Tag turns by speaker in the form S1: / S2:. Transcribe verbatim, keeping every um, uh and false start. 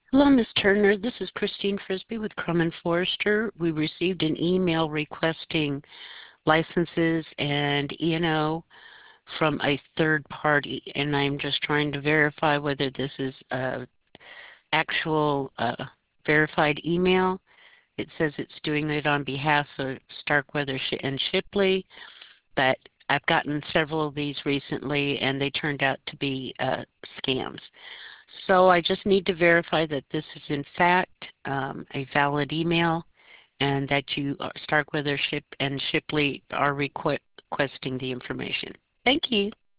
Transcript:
S1: Hello, Miz Turner. This is Christine Frisbee with Crum and Forrester. We received an email requesting licenses and E and O from a third party, and I'm just trying to verify whether this is a actual uh, verified email. It says it's doing it on behalf of Starkweather and Shipley, but I've gotten several of these recently, and they turned out to be uh, scams. So I just need to verify that this is in fact um, a valid email and that you, uh, Starkweather Ship and Shipley, are requ requesting the information. Thank you.